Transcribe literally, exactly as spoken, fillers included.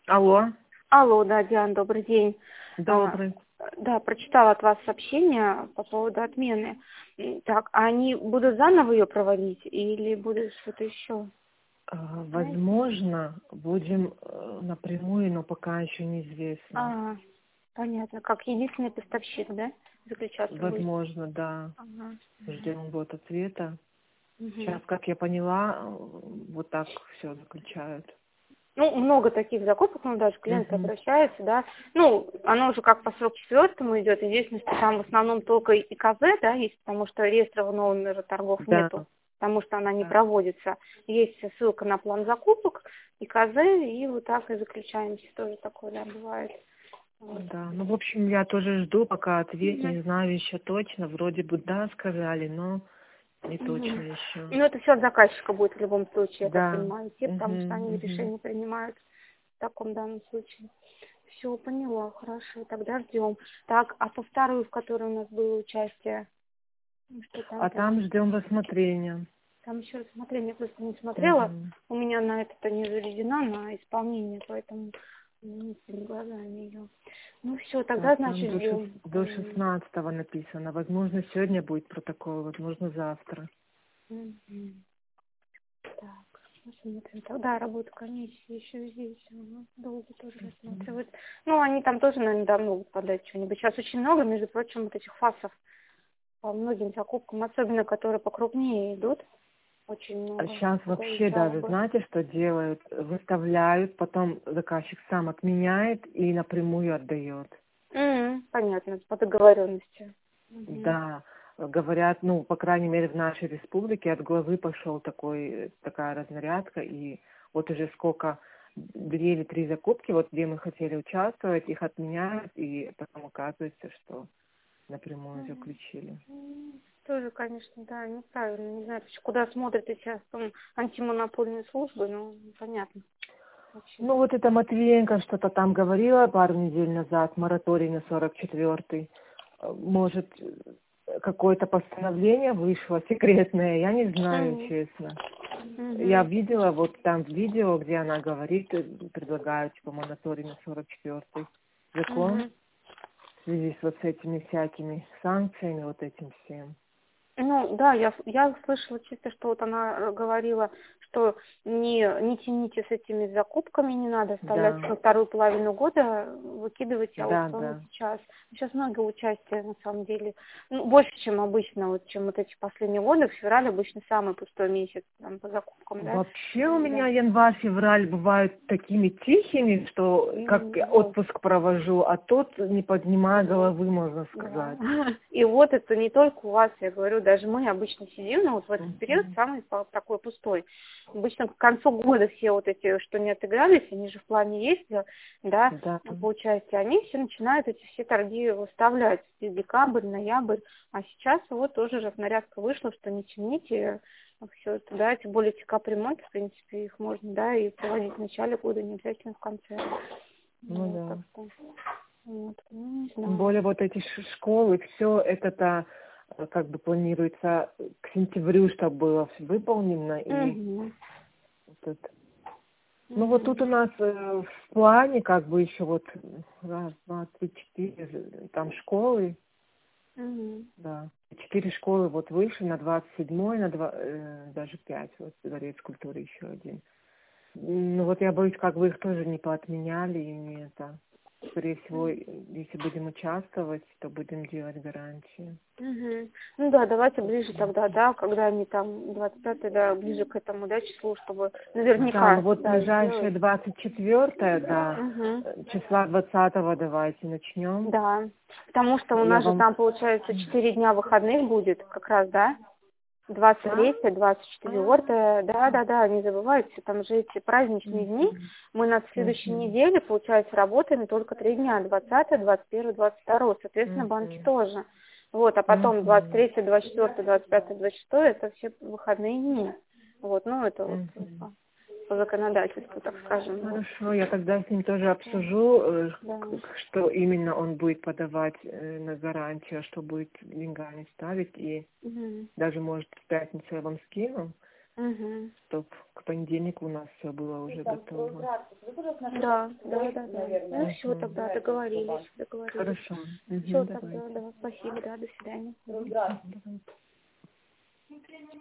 Алло, Алло, да, Диана, добрый день. А, добрый. Да, прочитала от вас сообщение по поводу отмены. М, Так, а они будут заново ее проводить или будет что-то еще? А, Знаете? Возможно, будем э, напрямую, но пока еще неизвестно. А, понятно. Как единственный поставщик, да, заключаться будет? Возможно, да. Ага. Ждем вот ответа. Сейчас, Мгм. как я поняла, э, вот так все заключают. Ну, много таких закупок, ну, даже клиенты Мгм. обращаются, да. Ну, оно уже как по срок четвертому идет. Единственное, что там в основном только и КЗ, да, есть, потому что реестра номера торгов Да, нету, потому что она не да, проводится. Есть ссылка на план закупок и КЗ, и вот так и заключаемся. Тоже такое, да, бывает. Вот. да. Ну, в общем, я тоже жду, пока ответ, Мгм. не знаю еще точно. Вроде бы да, сказали, но не точно Мгм. еще. Ну, это все от заказчика будет в любом случае, я так Да. понимаю, идти, потому что Мгм, они мгм. решения принимают в таком данном случае. Все, поняла, хорошо, тогда ждем. Так, а по второй, в которой у нас было участие, ну, что там А там там? ждем рассмотрения. Там еще рассмотрение, я просто не смотрела. Мгм. У меня на это не заведена, на исполнение, поэтому не перед глазами ее. Ну все, тогда, Так, там значит, до, шест- ждем. до шестнадцатого написано. Возможно, сегодня будет протокол, возможно, завтра. Так, посмотрим. Тогда работа комиссии еще здесь. Ага, долго тоже рассматривают. Ну, они там тоже, наверное, давно могут подать что-нибудь. Сейчас очень много, между прочим, вот этих фасов по многим закупкам, особенно которые покрупнее идут. Очень А много сейчас подают вообще даже, жалобы. знаете, что делают? Выставляют, потом заказчик сам отменяет и напрямую отдает. М, понятно, по договоренности. Мгм. Да, говорят, ну, по крайней мере, в нашей республике от главы пошел такой, такая разнарядка, и вот уже сколько, две или три закупки, вот где мы хотели участвовать, их отменяют, и потом оказывается, что напрямую Мгм. заключили. М, Тоже, конечно, да, неправильно. Не знаю, почему- куда смотрят эти м, антимонопольные службы, ну, понятно. Очень. Ну, вот это Матвеенко что-то там говорила пару недель назад, мораторий на сорок четвёртый. Э, Может, э, какое-то постановление вышло секретное, я не знаю, Мгм. честно. Я Мгм. видела вот там видео, где она говорит, э, предлагают типа мораторий на сорок четвёртый закон Мгм. в связи с вот с этими всякими санкциями, вот этим всем. Ну, да, я, я слышала чисто, что вот она э, говорила, что не, не тяните с этими закупками, не надо оставлять Да, на вторую половину года, выкидывайте да, аукционы да. сейчас. Сейчас много участия, на самом деле, ну, больше, чем обычно, вот, чем вот эти последние годы. Февраль обычно самый пустой месяц там, по закупкам, да? Вообще у Да. меня январь-февраль бывают такими тихими, что как М, Вот. отпуск провожу, а тут не поднимая головы, можно Да. сказать. И вот это не только у вас, я говорю, даже мы обычно сидим, но вот в этот период Мгм. самый по- такой пустой. Обычно к концу года все вот эти, что не отыгрались, они же в плане есть, да, да, Да. по участию, они все начинают эти все торги выставлять. И декабрь, ноябрь. А сейчас вот тоже разнарядка вышла, что не тяните все это, да, тем более эти капремонт, в принципе, их можно, да, и проводить в начале года, не обязательно в конце. Ну Вот, так да. что, вот, ну, не Тем знаю. более вот эти ш- школы, все это-то э, как бы планируется к сентябрю, чтобы было всё выполнено. И Мгм. тут... Ну вот тут у Мгм. нас э, в плане как бы еще вот раз, два, три, четыре, э, там школы. Мгм. Да. Четыре школы вот выше, на двадцать седьмой, на два, э, даже пять, вот дворец культуры еще один. Ну вот я боюсь, как бы их тоже не поотменяли и не это. Скорее всего, э, если будем участвовать, то будем делать гарантии. Мгм. Ну да, давайте ближе тогда, да, когда они там двадцать пятое, да, ближе к этому, да, числу, чтобы Да, ну наверняка, вот да, ближайшее сделать. двадцать четвёртое, да, Угу. э, числа двадцатого давайте начнем. Да, потому что у Я нас же вам... там, получается, четыре дня выходных будет как раз, да? двадцать Да? третье, двадцать А, четвёртое, да, да, да, не забывайте, там же эти праздничные дни. мгм, Мы на следующей мгм, неделе, получается, работаем только три дня, двадцатое, двадцать первое, двадцать второе, соответственно, банки мгм, тоже. Вот, а потом двадцать мгм, третье, двадцать четвёртое, двадцать пятое, двадцать шестое это все выходные дни. Вот, ну, это вот мгм. по, по законодательству, так скажем, вот. Хорошо, я тогда с ним тоже Да, обсужу, э, да. к- что именно он будет подавать э, на гарантию, а что будет деньгами ставить, и Мгм. даже, может, в пятницу я вам скину, Угу. Чтоб к понедельнику у нас все было уже готово. Да, да, да, да. Ну все, тогда договорились, договорились. Хорошо. Угу, Все, давайте. тогда, да, спасибо, да, до свидания. Давайте.